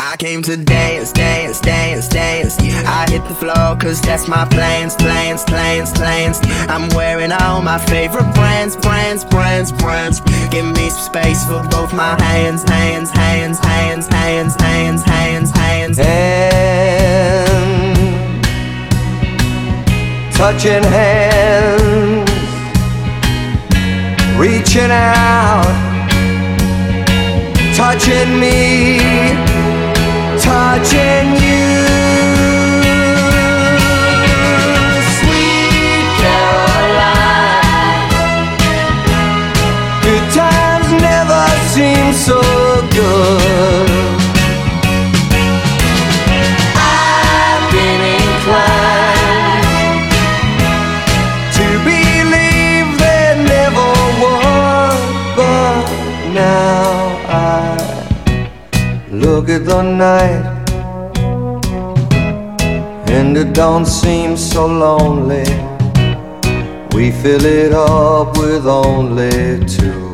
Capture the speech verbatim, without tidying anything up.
I came to dance, dance, dance, dance. I hit the floor cause that's my plans, plans, plans, plans. I'm wearing all my favorite brands, brands, brands, brands. Give me some space for both my hands, hands, hands, hands, hands, hands, hands, hands. Hands, touching hands, reaching out, touching me, touching you. Sweet Caroline, good times never seem so good. I've been inclined to believe there never was, but now I look at the night and it don't seem so lonely. We fill it up with only two.